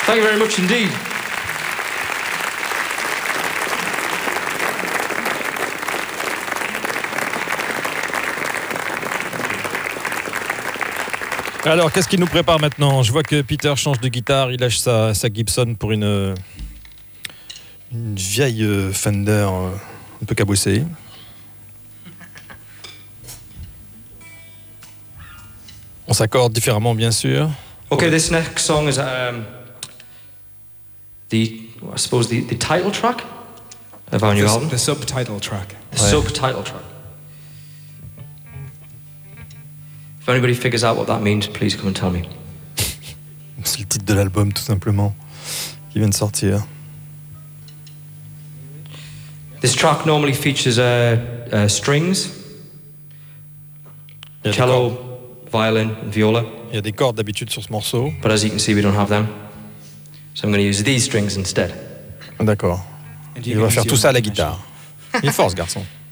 Thank you very much indeed. Alors, qu'est-ce qu'il nous prépare maintenant? Je vois que Peter change de guitare, il lâche sa Gibson pour une vieille Fender un peu cabossée. On s'accorde différemment, bien sûr. Okay, this next song is I suppose the title track of our new album. The subtitle track. The subtitle track. If anybody figures out what that means, please come and tell me. C'est le titre de l'album, tout simplement, qui vient de sortir. This track normally features strings, cello, violin, and viola. Il y a des cordes d'habitude sur ce morceau. But as you can see, we don't have them. So I'm going to use these strings instead. D'accord. Il va faire tout ça à la guitare. Il est fort, ce garçon.